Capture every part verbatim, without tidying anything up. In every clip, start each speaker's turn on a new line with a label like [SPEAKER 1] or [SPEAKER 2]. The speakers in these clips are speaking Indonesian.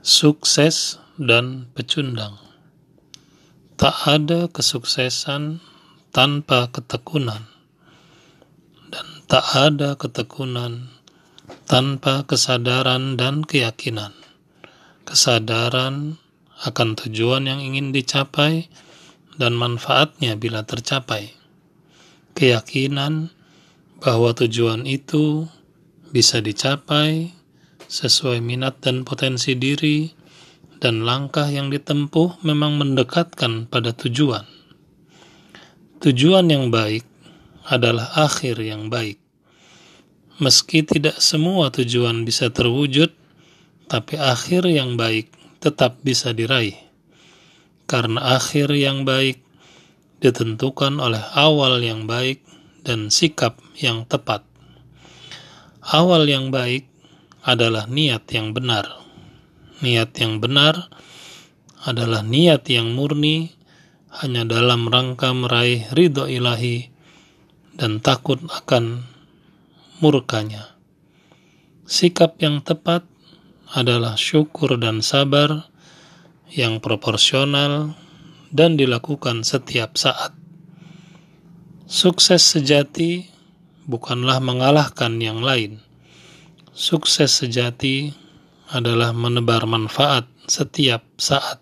[SPEAKER 1] Sukses dan pecundang. Tak ada kesuksesan tanpa ketekunan, dan tak ada ketekunan tanpa kesadaran dan keyakinan. Kesadaran akan tujuan yang ingin dicapai dan manfaatnya bila tercapai. Keyakinan bahwa tujuan itu bisa dicapai sesuai minat dan potensi diri, dan langkah yang ditempuh memang mendekatkan pada tujuan. Tujuan yang baik adalah akhir yang baik. Meski tidak semua tujuan bisa terwujud, tapi akhir yang baik tetap bisa diraih. Karena akhir yang baik ditentukan oleh awal yang baik dan sikap yang tepat. Awal yang baik adalah niat yang benar. Niat yang benar adalah niat yang murni hanya dalam rangka meraih ridho ilahi dan takut akan murkanya. Sikap yang tepat adalah syukur dan sabar yang proporsional dan dilakukan setiap saat. Sukses sejati bukanlah mengalahkan yang lain. Sukses sejati adalah menebar manfaat setiap saat.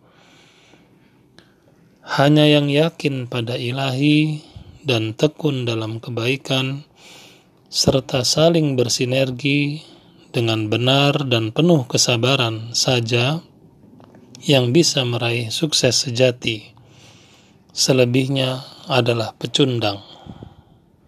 [SPEAKER 1] Hanya yang yakin pada ilahi dan tekun dalam kebaikan, serta saling bersinergi dengan benar dan penuh kesabaran saja yang bisa meraih sukses sejati. Selebihnya adalah pecundang.